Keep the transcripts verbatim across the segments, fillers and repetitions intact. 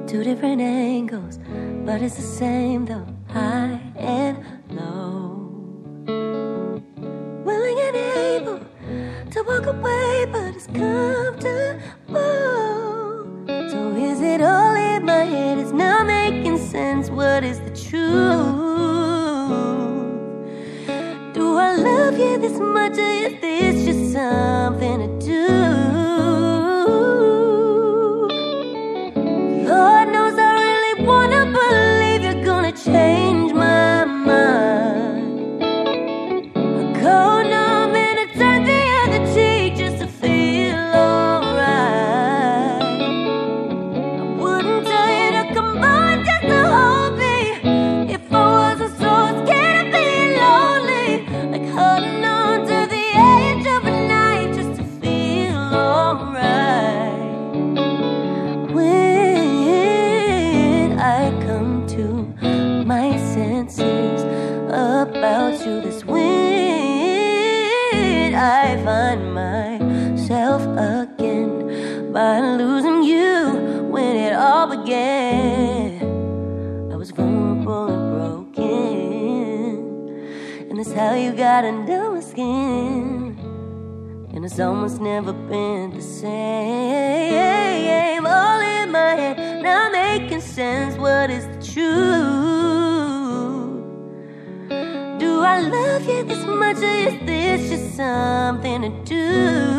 Two different angles, but it's the same though, high and low. Willing and able to walk away, but it's comfortable. So is it all in my head? It's not making sense. What is the truth? Do I love you this much, or is this just something to do? Lord knows I really wanna believe you're gonna change my mind. A cold numb and a turn the other cheek just to feel alright. I wouldn't tell you to come on just to hold me if I wasn't so scared of being lonely. Like holding on to the edge of a night just to feel alright. When I come to my senses about you, this when I find myself again by losing you. When it all began, I was vulnerable and broken, and that's how you got under my skin. And it's almost never been the same. All in my head, not making sense. What is the truth? Do I love you this much, or is this just something to do?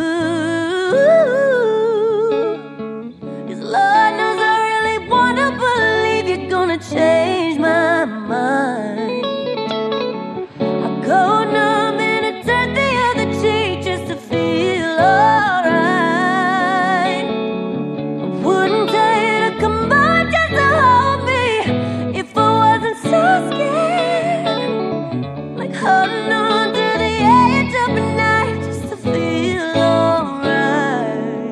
'Cause Lord knows I really wanna believe you're gonna change my mind. I go numb and I turn the other cheek just to feel alright. I wouldn't tell you to come on just to hold me if I wasn't so scared. Like holding on to the edge of a night just to feel alright.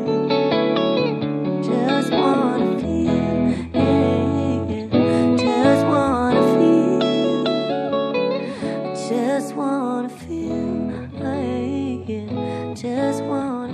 Just wanna feel, yeah, yeah. Just wanna feel. I just wanna feel, yeah, yeah. Just wanna